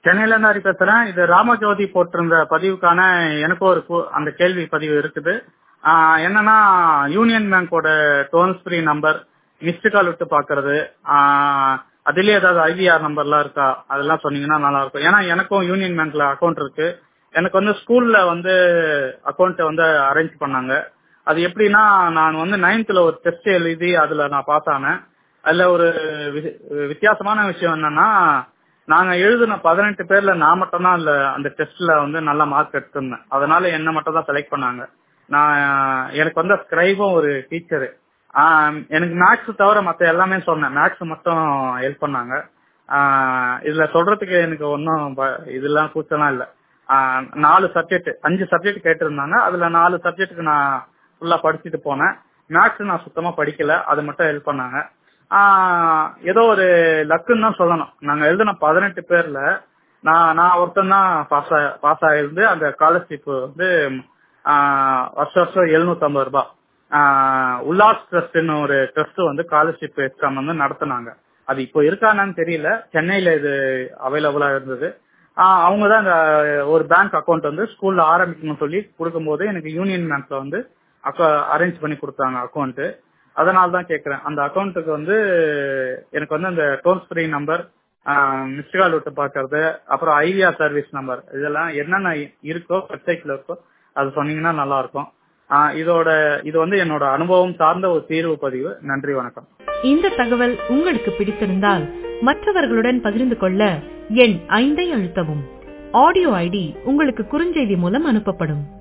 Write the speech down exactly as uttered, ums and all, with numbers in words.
சென்னையில இருந்து ஹரி பேசுறேன். இது ராமஜோதி போட்டிருந்த பதிவுக்கான எனக்கும் ஒரு கு- அந்த கேள்வி பதிவு இருக்குது. ஆஹ் என்னன்னா யூனியன் பேங்கோட toll free number missed call விட்டு பாக்குறது, ஆஹ் அதுலயே ஏதாவது ஐவிஆர் நம்பர்லாம் இருக்கா அதெல்லாம் சொன்னீங்கன்னா நல்லா இருக்கும். ஏன்னா எனக்கும் யூனியன் பேங்க்ல அக்கௌண்ட் இருக்கு. எனக்கு வந்து ஸ்கூல்ல வந்து அக்கௌண்ட் வந்து அரேஞ்ச் பண்ணாங்க. அது எப்படின்னா நான் வந்து நைன்த்ல ஒரு டெஸ்ட் எழுதி அதுல நான் பாஸ் ஆனேன். அதுல ஒரு வி- வித்தியாசமான விஷயம் என்னன்னா நாங்க எழுதின பதினெட்டு பேர்ல நான் மட்டும் தான் இல்ல அந்த டெஸ்ட்ல வந்து நல்ல மார்க் எடுத்திருந்தேன். அதனால என்ன மட்டும் தான் செலக்ட் பண்ணாங்க. நான் எனக்கு வந்து ஸ்கிரைபும் ஒரு டீச்சரு. எனக்கு மேக்ஸ் தவிர மத்த எல்லாமே சொன்னேன். மேக்ஸ் மட்டும் ஹெல்ப் பண்ணாங்க. ஆஹ் இதுல சொல்றதுக்கு எனக்கு ஒன்னும் இதெல்லாம் கூச்சலாம் இல்ல. ஆஹ் நாலு சப்ஜெக்ட் அஞ்சு சப்ஜெக்ட் கேட்டிருந்தாங்க. அதுல நாலு சப்ஜெக்ட்டுக்கு நான் ஃபுல்லா படிச்சுட்டு போனேன். மேக்ஸ் நான் சுத்தமா படிக்கல, அது மட்டும் ஹெல்ப் பண்ணாங்க. ஆஹ் ஏதோ ஒரு லக்குன்னு தான் சொல்லணும். நாங்க எழுதின பதினெட்டு பேர்ல நான் நான் ஒருத்தன் தான் பாஸ் பாஸ் ஆயிருந்து. அந்த ஸ்காலர்ஷிப் வந்து ஆஹ் வருஷம் வருஷம் எழுநூத்தி ஐம்பது ரூபாய் ஆஹ் உல்லாஸ் ட்ரஸ்ட்னு ஒரு ட்ரஸ்ட் வந்து ஸ்காலர்ஷிப் எக்ஸாம் வந்து நடத்துனாங்க. அது இப்போ இருக்கானு தெரியல. சென்னையில இது அவைலபிளா இருந்தது. ஆஹ் அவங்க தான் இந்த ஒரு பேங்க் அக்கௌண்ட் வந்து ஸ்கூல்ல ஆரம்பிக்கணும்னு சொல்லி கொடுக்கும்போது எனக்கு யூனியன் பேங்க்ல வந்து அரேஞ்ச் பண்ணி கொடுத்தாங்க அக்கௌண்ட். அதனால தான் கேக்குறேன். அந்த அக்கௌண்ட்டுக்கு வந்து எனக்கு வந்து அந்த toll free number, missed call விட்டு பாக்குறது, அப்புறம் ஐவிஆர் சர்வீஸ் நம்பர் இதெல்லாம் என்னென்ன இருக்கோ வெப்சைட்ல இருக்கோ அது சொன்னீங்கன்னா நல்லா இருக்கும். ஆஹ் இதோட இது வந்து என்னோட அனுபவம் சார்ந்த ஒரு தீர்வு பதிவு. நன்றி, வணக்கம். இந்த தகவல் உங்களுக்கு பிடித்திருந்தால் மற்றவர்களுடன் பகிர்ந்து கொள்ள எண் ஐந்தை அழுத்தவும். ஆடியோ ஐடி உங்களுக்கு குறுஞ்செய்தி மூலம் அனுப்பப்படும்.